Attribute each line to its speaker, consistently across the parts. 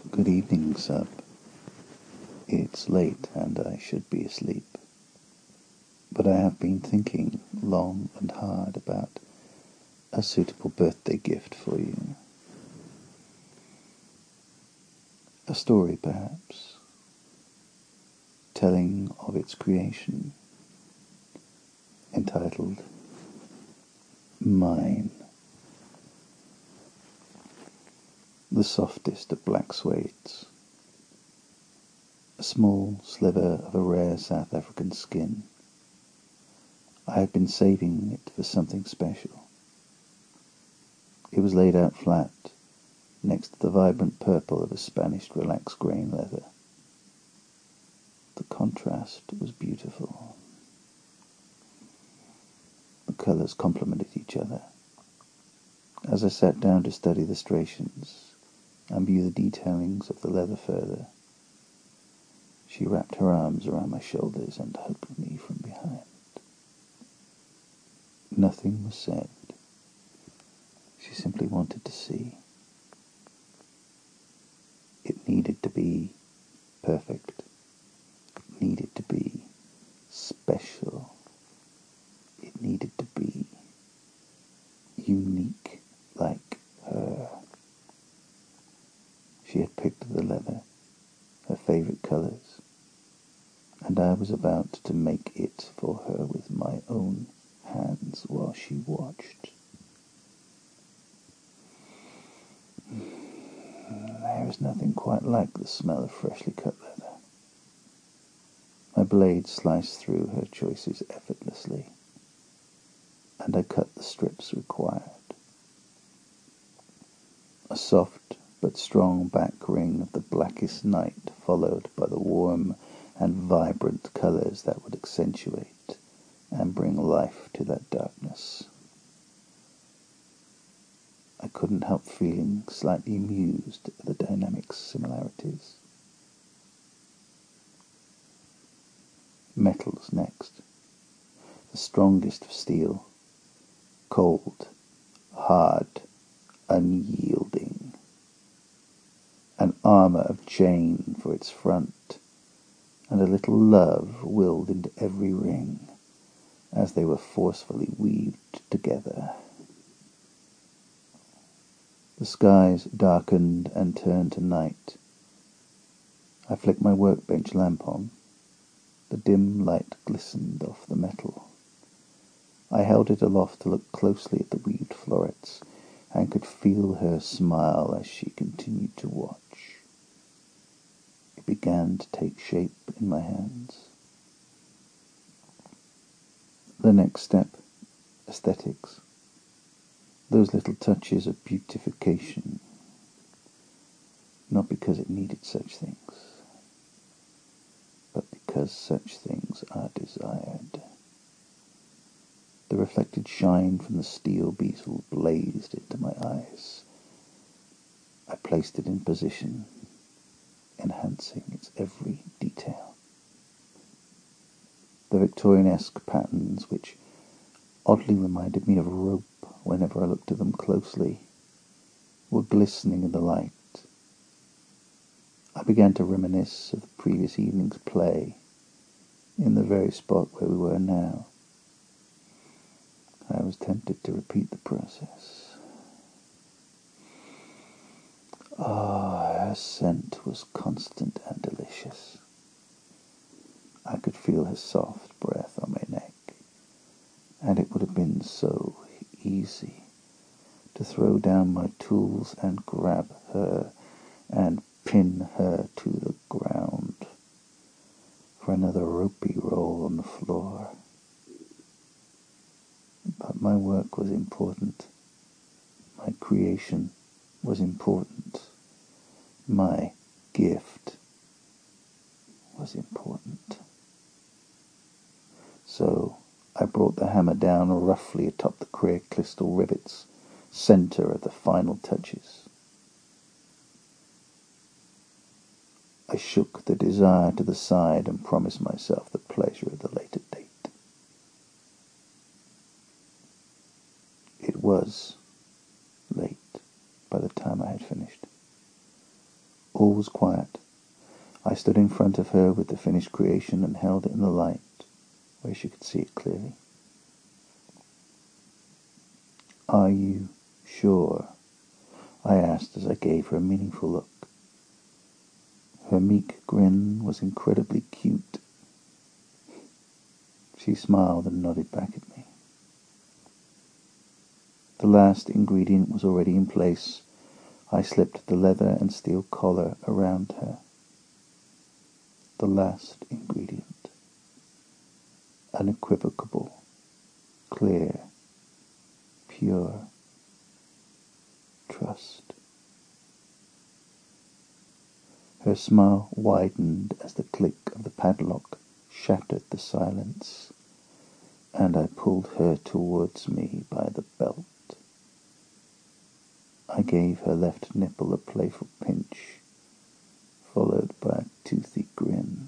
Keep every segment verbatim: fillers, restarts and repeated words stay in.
Speaker 1: Good evening, Sub. It's late and I should be asleep, but I have been thinking long and hard about a suitable birthday gift for you. A story, perhaps, telling of its creation, entitled Mine. The softest of black suedes, a small sliver of a rare South African skin. I had been saving it for something special. It was laid out flat, next to the vibrant purple of a Spanish relaxed grain leather. The contrast was beautiful. The colours complemented each other. As I sat down to study the striations and view the detailings of the leather further, she wrapped her arms around my shoulders and hugged me from behind. Nothing was said. She simply wanted to see. It needed to be perfect. It needed to be special. It needed to be unique like her. She had picked the leather, her favourite colours, and I was about to make it for her with my own hands while she watched. There is nothing quite like the smell of freshly cut leather. My blade sliced through her choices effortlessly, and I cut the strips required. A soft but strong back ring of the blackest night, followed by the warm and vibrant colours that would accentuate and bring life to that darkness. I couldn't help feeling slightly amused at the dynamic similarities. Metals next. The strongest of steel. Cold, hard, unyielding. An armour of chain for its front, and a little love willed into every ring as they were forcefully weaved together. The skies darkened and turned to night. I flicked my workbench lamp on. The dim light glistened off the metal. I held it aloft to look closely at the weaved florets, and could feel her smile as she continued to watch. It began to take shape in my hands. The next step, aesthetics. Those little touches of beautification, not because it needed such things, but because such things are desired. The reflected shine from the steel bezel blazed into my eyes. I placed it in position, enhancing its every detail. The Victorian-esque patterns, which oddly reminded me of rope whenever I looked at them closely, were glistening in the light. I began to reminisce of the previous evening's play in the very spot where we were now. I was tempted to repeat the process. Ah, her scent was constant and delicious. I could feel her soft breath on my neck, and it would have been so easy to throw down my tools and grab her and pin her to the ground for another ropey roll on the floor. But my work was important. My creation was important. My gift was important. So I brought the hammer down roughly atop the clear crystal rivets, centre of the final touches. I shook the desire to the side and promised myself the pleasure of the later date. It was late by the time I had finished. All was quiet. I stood in front of her with the finished creation and held it in the light, where she could see it clearly. "Are you sure?" I asked as I gave her a meaningful look. Her meek grin was incredibly cute. She smiled and nodded back at me. The last ingredient was already in place. I slipped the leather and steel collar around her. The last ingredient. Unequivocal, clear, pure trust. Her smile widened as the click of the padlock shattered the silence, and I pulled her towards me by the belt. I gave her left nipple a playful pinch, followed by a toothy grin.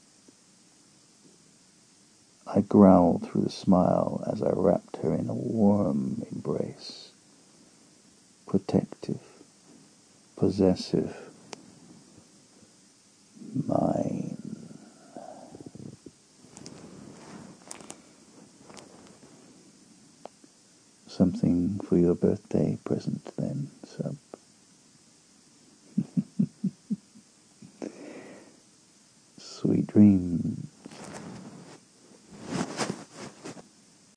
Speaker 1: I growled through the smile as I wrapped her in a warm embrace. Protective, possessive, mine. Something for your birthday present then, sub. Sweet dreams.